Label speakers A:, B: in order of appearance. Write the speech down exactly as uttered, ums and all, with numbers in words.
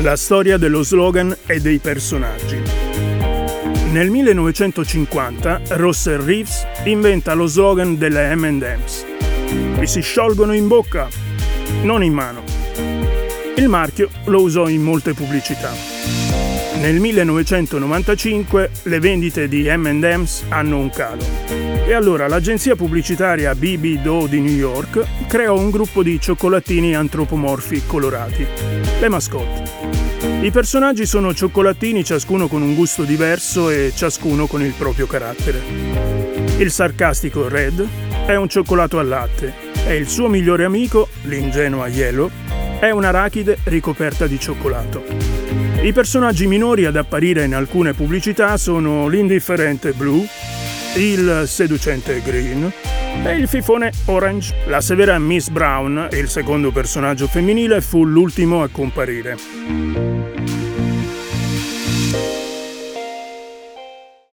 A: La storia dello slogan e dei personaggi. Nel millenovecentocinquanta Russell Reeves inventa lo slogan delle emme and emm's. Vi si sciolgono in bocca, non in mano. Il marchio lo usò in molte pubblicità. Nel millenovecentonovantacinque le vendite di emme and emm's hanno un calo. E allora l'agenzia pubblicitaria B B Doe di New York creò un gruppo di cioccolatini antropomorfi colorati, le mascotte. I personaggi sono cioccolatini, ciascuno con un gusto diverso e ciascuno con il proprio carattere. Il sarcastico Red è un cioccolato al latte e il suo migliore amico, l'ingenua Yellow, è un'arachide ricoperta di cioccolato. I personaggi minori ad apparire in alcune pubblicità sono l'indifferente Blue, il seducente Green e il fifone Orange. La severa Miss Brown, il secondo personaggio femminile, fu l'ultimo a comparire.